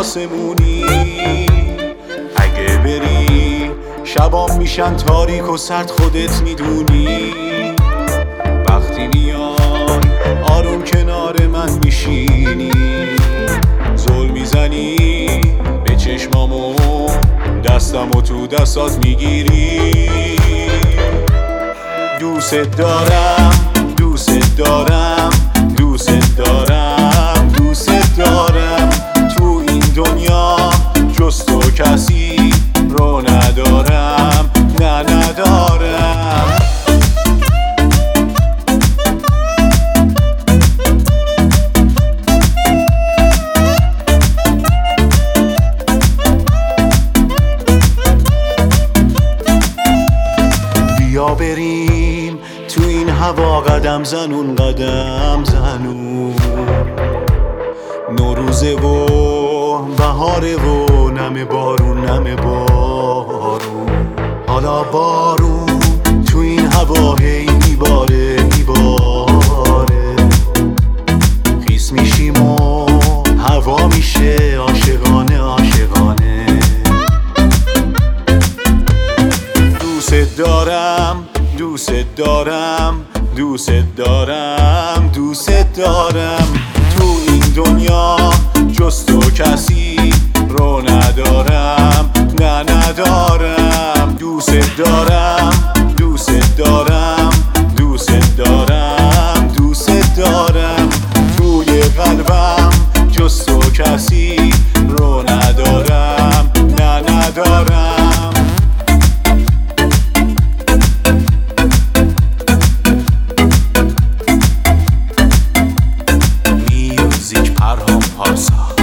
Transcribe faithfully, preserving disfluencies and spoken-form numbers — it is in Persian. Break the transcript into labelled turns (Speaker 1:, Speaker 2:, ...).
Speaker 1: آسمونی. اگه بری شبام میشن تاریک و سرد، خودت میدونی. وقتی میای آروم کنار من میشینی، زل میزنی به چشمامو، دستمو تو دستات میگیری. دوست دارم دوست دارم دوست دارم دوست دارم، تو این دنیا جز تو کسی رو ندارم، نه ندارم. بیا بریم تو این هوا قدم زنون قدم زنون، نوروزه و بهاره و نم بارون نم بارون. حالا بارون تو این هوا هی میباره میباره، خیس میشیم و هوا میشه عاشقانه عاشقانه. دوست دارم دوست دارم دوست دارم دوست دارم، تو این دنیا جز تو کسی رو ندارم، نه ندارم. دوست دارم دوست دارم دوست دارم دوست دارم، توی قلبم جز تو کسی رو ندارم، نه ندارم. میوزیک پرهام پارسا.